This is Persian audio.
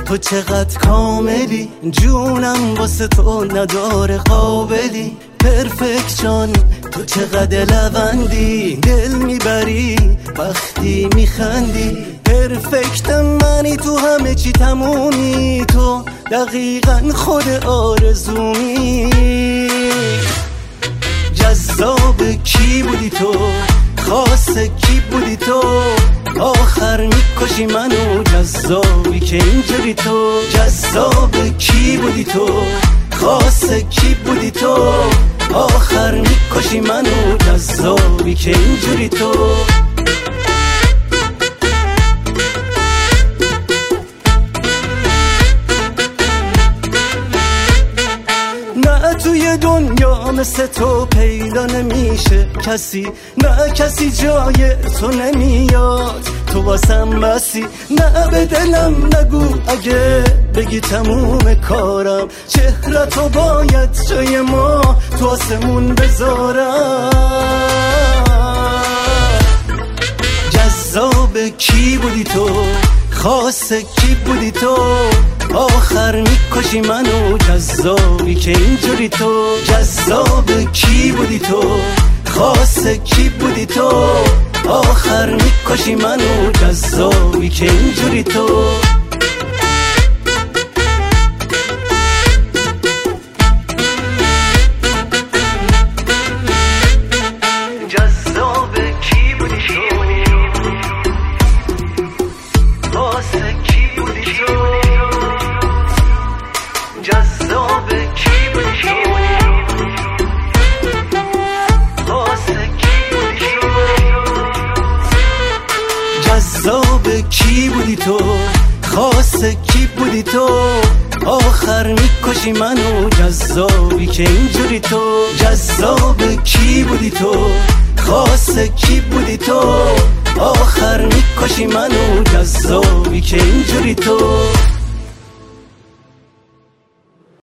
تو چقدر کاملی، جونم واسه تو نداره قابلی. پرفکت جان تو چقدر لوندی، دل میبری وقتی میخندی. پرفکت منی، تو همه چی تمومی، تو دقیقا خود آرزومی. جذاب کی بودی تو، خاص کی بودی تو، آخر میکشی منو جذابی که اینجوری تو. جذاب کی بودی تو، خاص کی بودی تو، آخر میکشی منو جذابی که اینجوری تو. نه توی دنیا مثل تو پیدا نمیشه کسی، نه کسی جای تو نمیاد، تو واسم بسی. نه به دلم نگو اگه بگی تموم کارم، چهرتو باید جای ما تو آسمون بذارم. جذاب کی بودی تو، خاص کی بودی تو، آخر میکشی منو جذابی که اینجوری تو. جذاب کی بودی تو، خاص کی بودی تو، آخر میکشی منو جذابی که اینجوری تو. جذاب کی بودی تو، خاص کی بودی تو، جذاب کی بودی تو، خاص کی بودی تو. جذاب کی بودی تو، خاص کی بودی تو، آخر میکشی منو جذابی که اینجوری تو. جذاب کی بودی تو، خاص کی بودی تو، آخر میکشی منو جذابی که اینجوری تو.